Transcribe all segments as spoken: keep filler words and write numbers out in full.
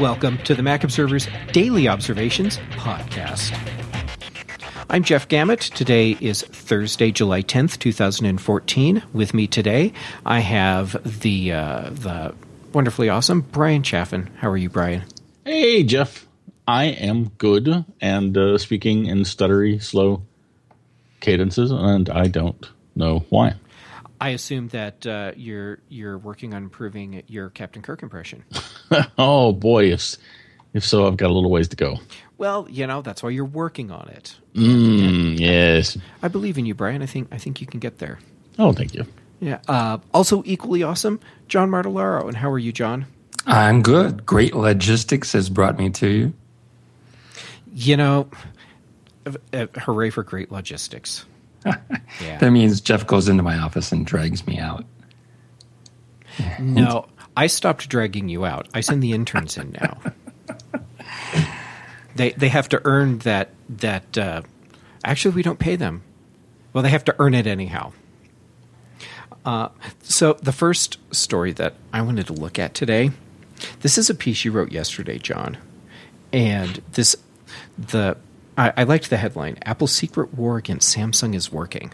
Welcome to the Mac Observer's Daily Observations podcast. I'm Jeff Gamet. Today is Thursday, July tenth, twenty fourteen. With me today, I have the uh, the wonderfully awesome Brian Chaffin. How are you, Brian? Hey, Jeff. I am good and uh, speaking in stuttery, slow cadences, and I don't know why. I assume that uh, you're you're working on improving your Captain Kirk impression. Oh, boy. If, if so, I've got a little ways to go. Well, you know, that's why you're working on it. Mm, yes. I believe in you, Brian. I think I think you can get there. Oh, thank you. Yeah. Uh, also equally awesome, John Martellaro. And how are you, John? I'm good. Great logistics has brought me to you. You know, uh, hooray for great logistics. Yeah. That means Jeff goes into my office and drags me out. No, I stopped dragging you out. I send the interns in now. They they have to earn that that. Uh, actually, we don't pay them. Well, they have to earn it anyhow. Uh, so the first story that I wanted to look at today, this is a piece you wrote yesterday, John, and this the. I, I liked the headline, Apple's secret war against Samsung is working.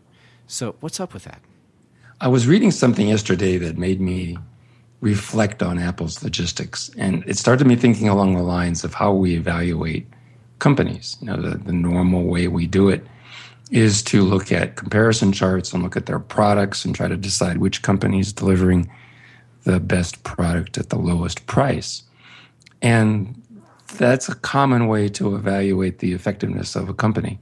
So what's up with that? I was reading something yesterday that made me reflect on Apple's logistics. And it started me thinking along the lines of how we evaluate companies. You know, the, the normal way we do it is to look at comparison charts and look at their products and try to decide which company is delivering the best product at the lowest price. And that's a common way to evaluate the effectiveness of a company.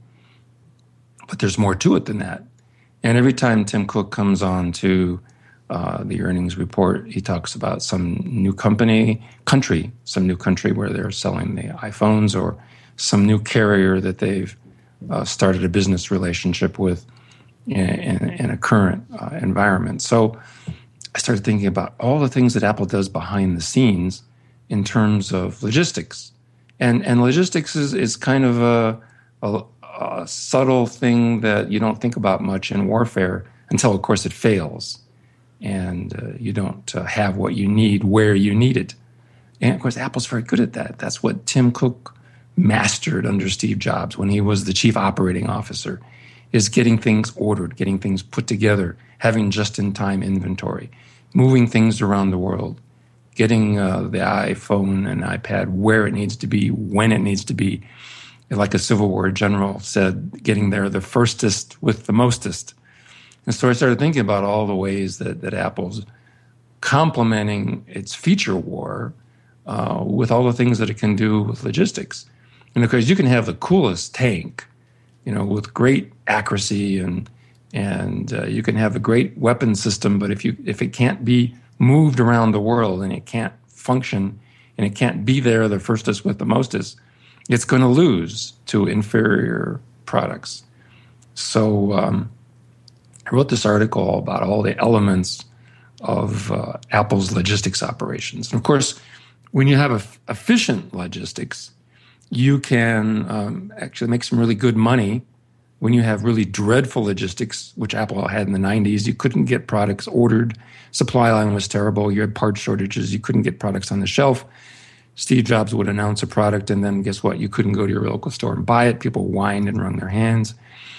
But there's more to it than that. And every time Tim Cook comes on to uh, the earnings report, he talks about some new company, country, some new country where they're selling the iPhones or some new carrier that they've uh, started a business relationship with in, in, in a current uh, environment. So I started thinking about all the things that Apple does behind the scenes in terms of logistics. And and logistics is, is kind of a, a, a subtle thing that you don't think about much in warfare until, of course, it fails. And uh, you don't uh, have what you need where you need it. And, of course, Apple's very good at that. That's what Tim Cook mastered under Steve Jobs when he was the chief operating officer, is getting things ordered, getting things put together, having just-in-time inventory, moving things around the world, getting uh, the iPhone and iPad where it needs to be, when it needs to be. Like a Civil War general said, getting there the firstest with the mostest. And so I started thinking about all the ways that, that Apple's complementing its feature war uh, with all the things that it can do with logistics. And of course, you can have the coolest tank, you know, with great accuracy, and and uh, you can have a great weapon system, but if you if it can't be moved around the world and it can't function and it can't be there the firstest with the mostest, it's going to lose to inferior products. So um, I wrote this article about all the elements of uh, Apple's logistics operations. And of course, when you have a, efficient logistics, you can um, actually make some really good money. When you have really dreadful logistics, which Apple had in the nineties, you couldn't get products ordered. Supply line was terrible. You had part shortages. You couldn't get products on the shelf. Steve Jobs would announce a product, and then guess what? You couldn't go to your local store and buy it. People whined and wrung their hands.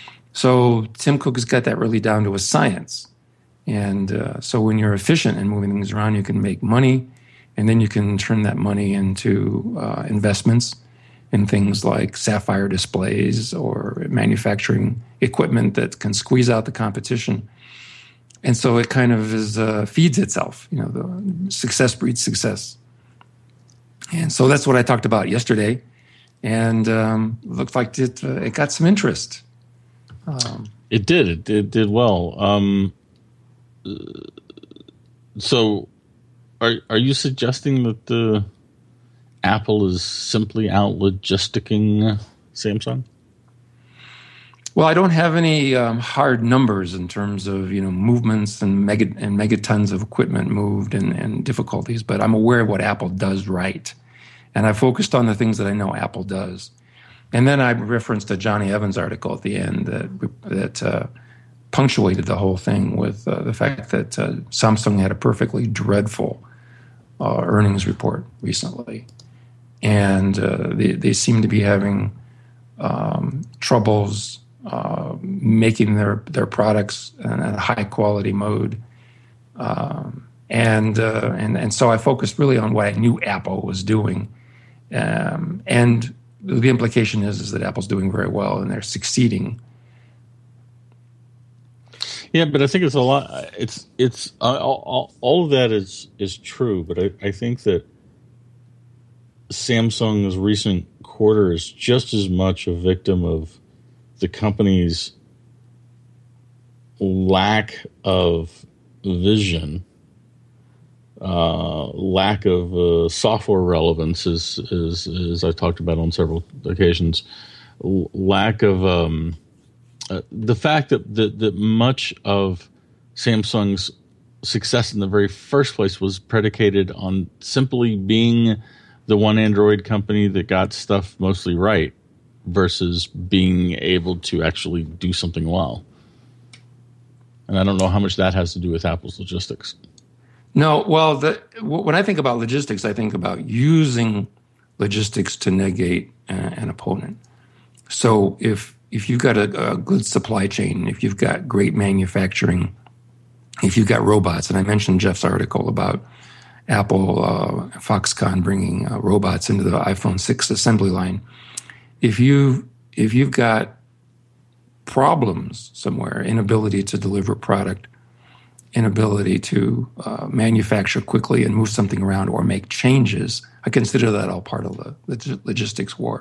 So Tim Cook has got that really down to a science. And uh, so when you're efficient in moving things around, you can make money, and then you can turn that money into uh, investments in things like Sapphire displays or manufacturing equipment that can squeeze out the competition. And so it kind of is uh, feeds itself. You know, the success breeds success. And so that's what I talked about yesterday, and um, looked like it uh, it got some interest. Um, it did. It did, did well. Um, so, are are you suggesting that the Apple is simply out logisticking Samsung? Well, I don't have any um, hard numbers in terms of you know movements and mega and megatons of equipment moved and, and difficulties, but I'm aware of what Apple does right, and I focused on the things that I know Apple does, and then I referenced a Johnny Evans article at the end that that uh, punctuated the whole thing with uh, the fact that uh, Samsung had a perfectly dreadful uh, earnings report recently, and uh, they they seem to be having um, troubles uh, making their their products in a high quality mode. Um, and uh, and and so I focused really on what I knew Apple was doing, um, and the implication is is that Apple's doing very well and they're succeeding. Yeah, but I think it's a lot. It's it's uh, all, all of that is is true, but I, I think that Samsung's recent quarter is just as much a victim of the company's lack of vision, uh, lack of uh, software relevance, as, as as I talked about on several occasions, L- lack of um, uh, the fact that, that that much of Samsung's success in the very first place was predicated on simply being the one Android company that got stuff mostly right, versus being able to actually do something well. And I don't know how much that has to do with Apple's logistics. No, well, the, when I think about logistics, I think about using logistics to negate uh, an opponent. So if if you've got a, a good supply chain, if you've got great manufacturing, if you've got robots, and I mentioned Jeff's article about Apple, uh, Foxconn bringing uh, robots into the iPhone six assembly line. If you if you've got problems somewhere, inability to deliver product, inability to uh, manufacture quickly and move something around or make changes, I consider that all part of the log- logistics war.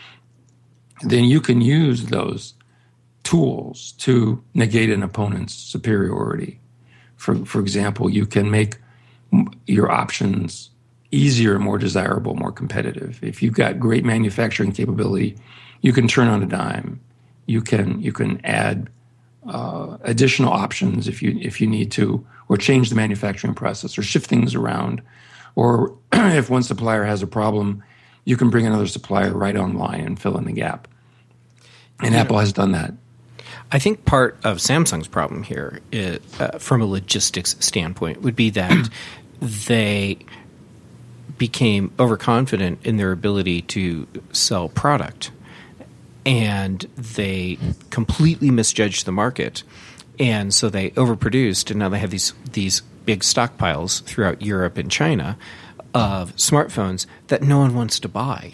Then you can use those tools to negate an opponent's superiority. For for example, you can make your options easier, more desirable, more competitive. If you've got great manufacturing capability, you can turn on a dime. You can you can add uh, additional options if you if you need to, or change the manufacturing process, or shift things around. Or if one supplier has a problem, you can bring another supplier right online and fill in the gap. And yeah. Apple has done that. I think part of Samsung's problem here, is, uh, from a logistics standpoint, would be that they became overconfident in their ability to sell product, and they completely misjudged the market, and so they overproduced, and now they have these these big stockpiles throughout Europe and China of smartphones that no one wants to buy.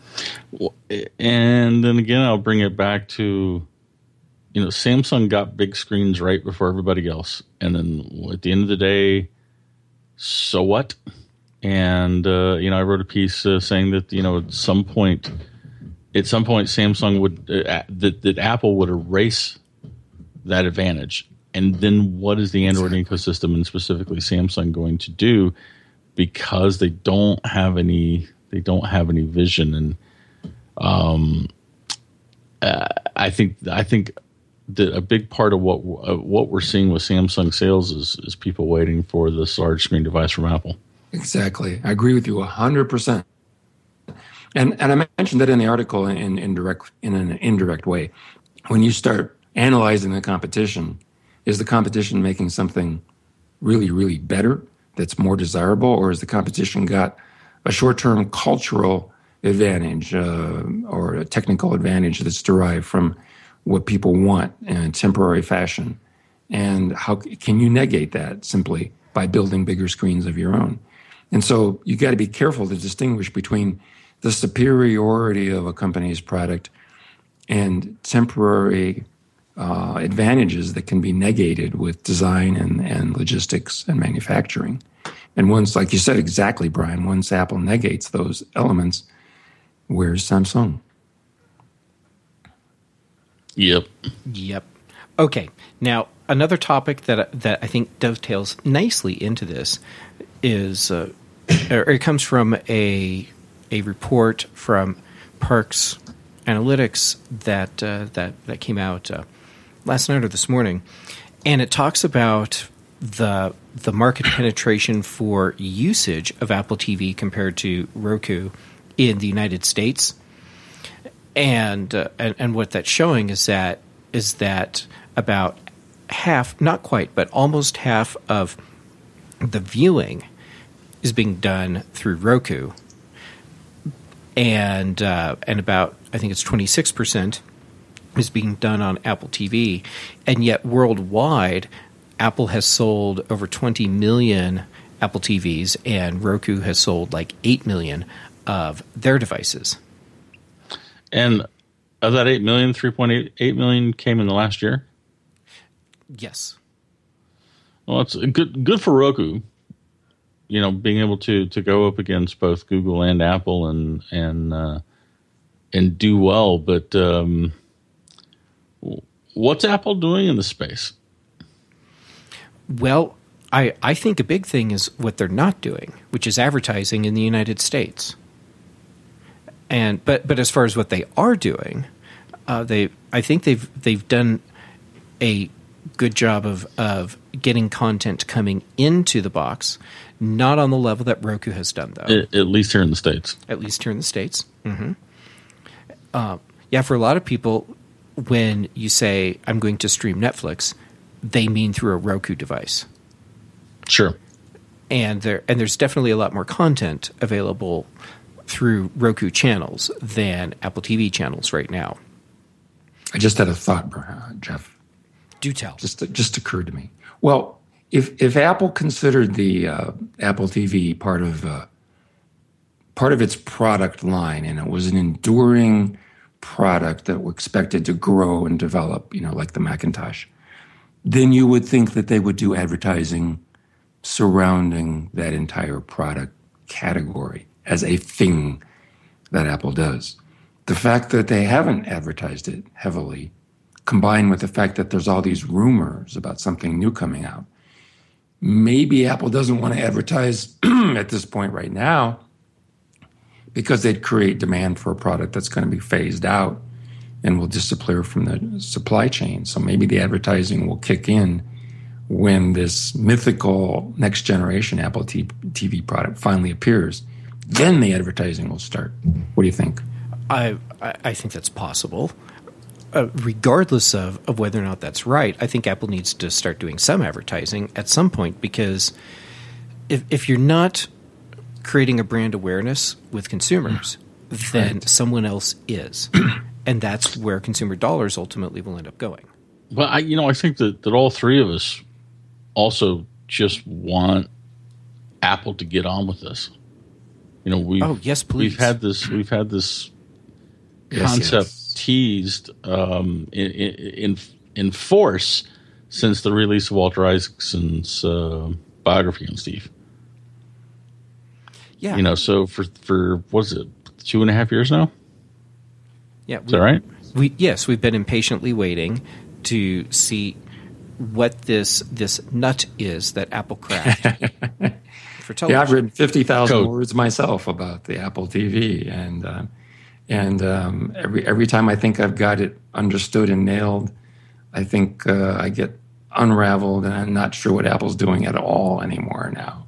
And then again, I'll bring it back to, you know, Samsung got big screens right before everybody else, and then at the end of the day, so what? And uh, you know, I wrote a piece uh, saying that, you know, at some point, at some point, Samsung would uh, that that Apple would erase that advantage, and then what is the Android exactly. ecosystem and specifically Samsung going to do? Because they don't have any, they don't have any vision, and um, uh, I think I think that a big part of what uh, what we're seeing with Samsung sales is is people waiting for this large screen device from Apple. Exactly. I agree with you one hundred percent. And and I mentioned that in the article in, in, direct, in an indirect way. When you start analyzing the competition, is the competition making something really, really better that's more desirable, or has the competition got a short-term cultural advantage uh, or a technical advantage that's derived from what people want in a temporary fashion? And how can you negate that simply by building bigger screens of your own? And so you got to be careful to distinguish between the superiority of a company's product and temporary uh, advantages that can be negated with design and, and logistics and manufacturing. And once, like you said exactly, Brian, once Apple negates those elements, where's Samsung? Yep. Yep. Okay. Now, another topic that that I think dovetails nicely into this is, uh, or it comes from a a report from Parks Analytics that uh, that that came out uh, last night or this morning, and it talks about the the market penetration for usage of Apple T V compared to Roku in the United States, and uh, and, and what that's showing is that is that about half, not quite, but almost half of the viewing is being done through Roku, and uh, and about I think it's twenty-six percent is being done on Apple T V, and yet worldwide, Apple has sold over twenty million Apple T Vs, and Roku has sold like eight million of their devices. And of that eight million, three point eight, eight million came in the last year? Yes. Well, it's good good for Roku, you know, being able to, to go up against both Google and Apple and and uh, and do well. But um, what's Apple doing in the space? Well, I, I think a big thing is what they're not doing, which is advertising in the United States. And but but as far as what they are doing, uh, they I think they've they've done a good job of of getting content coming into the box, not on the level that Roku has done, though. At, at least here in the States. At least here in the States. Mm-hmm. Uh, yeah, for a lot of people, when you say I'm going to stream Netflix, they mean through a Roku device. Sure. And there and there's definitely a lot more content available through Roku channels than Apple T V channels right now. I just had a thought, uh, Jeff. Do tell. Just just occurred to me. Well, if if Apple considered the uh, Apple T V part of uh, part of its product line, and it was an enduring product that was expected to grow and develop, you know, like the Macintosh, then you would think that they would do advertising surrounding that entire product category as a thing that Apple does. The fact that they haven't advertised it heavily, combined with the fact that there's all these rumors about something new coming out, maybe Apple doesn't want to advertise at this point right now because they'd create demand for a product that's going to be phased out and will disappear from the supply chain. So maybe the advertising will kick in when this mythical next generation Apple T V product finally appears. Then the advertising will start. What do you think? I I think that's possible. Uh, regardless of, of whether or not that's right, I think Apple needs to start doing some advertising at some point, because if if you're not creating a brand awareness with consumers, then right. someone else is. And that's where consumer dollars ultimately will end up going. Well, I, you know, I think that, that all three of us also just want Apple to get on with this. You know, we've, oh, yes, please. we've had this, we've had this yes, concept yes. teased um, in, in in force since the release of Walter Isaacson's uh, biography on Steve. Yeah, you know, so for for what is it, two and a half years now? Yeah, we, is that right? We yes, we've been impatiently waiting to see what this this nut is that Apple cracked for television. Yeah, I've written fifty thousand words myself about the Apple T V, and uh, and um, every every time I think I've got it understood and nailed, I think uh, I get unraveled, and I'm not sure what Apple's doing at all anymore now.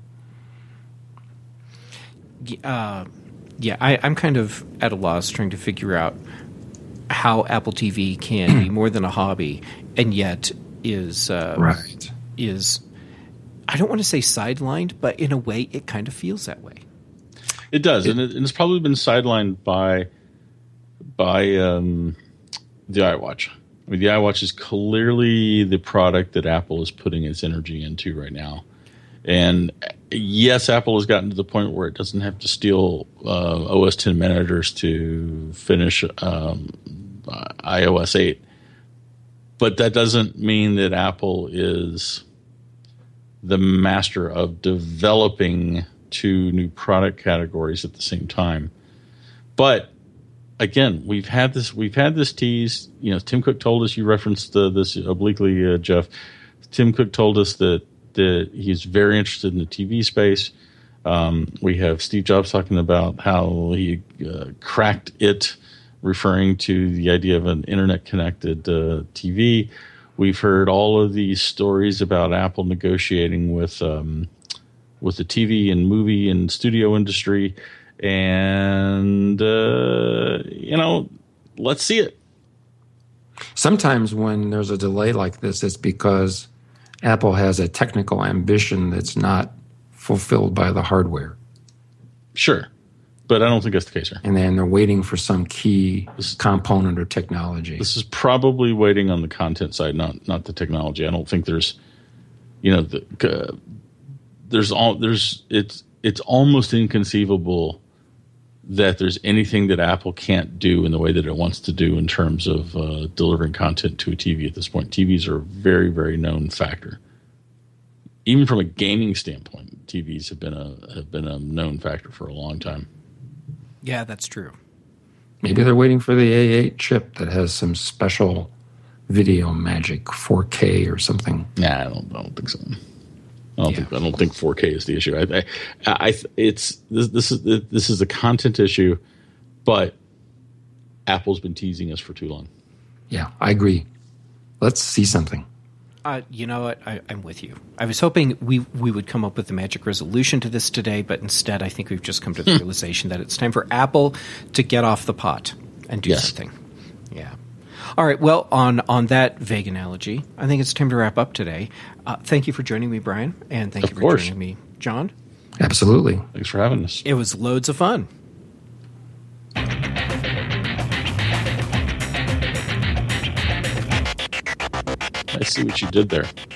Uh, yeah, I, I'm kind of at a loss trying to figure out how Apple T V can be more than a hobby and yet is uh, right is I don't want to say sidelined, but in a way it kind of feels that way. It does, it, and, it, and it's probably been sidelined by by um, the iWatch. I mean, the iWatch is clearly the product that Apple is putting its energy into right now. And yes, Apple has gotten to the point where it doesn't have to steal uh, O S ten managers to finish um, i O S eight. But that doesn't mean that Apple is the master of developing two new product categories at the same time. But again, we've had this we've had this tease. You know, Tim Cook told us, you referenced uh, this obliquely, uh, Jeff. Tim Cook told us that that he's very interested in the T V space. Um, we have Steve Jobs talking about how he uh, cracked it, referring to the idea of an internet-connected uh, T V. We've heard all of these stories about Apple negotiating with um, with the T V and movie and studio industry. And, uh, you know, let's see it. Sometimes when there's a delay like this, it's because Apple has a technical ambition that's not fulfilled by the hardware. Sure. But I don't think that's the case here. And then they're waiting for some key this, component or technology. This is probably waiting on the content side, not not the technology. I don't think there's, you know, the, uh, there's all there's it's it's almost inconceivable that there's anything that Apple can't do in the way that it wants to do in terms of uh, delivering content to a T V at this point. T Vs are a very, very known factor. Even from a gaming standpoint, T Vs have been a have been a known factor for a long time. Yeah, that's true. Maybe they're waiting for the A eight chip that has some special video magic, four K or something. Nah, I don't. I don't think so. I don't yeah. think. I don't think four K is the issue. I, I, I it's this. This is this is a content issue, but Apple's been teasing us for too long. Yeah, I agree. Let's see something. Uh, you know what? I, I'm with you. I was hoping we we would come up with the magic resolution to this today, but instead I think we've just come to the realization that it's time for Apple to get off the pot and do yes. something. Yeah. All right. Well, on, on that vague analogy, I think it's time to wrap up today. Uh, thank you for joining me, Brian, and thank of you for course. joining me, John. Absolutely. Thanks for having us. It was loads of fun. I see what you did there.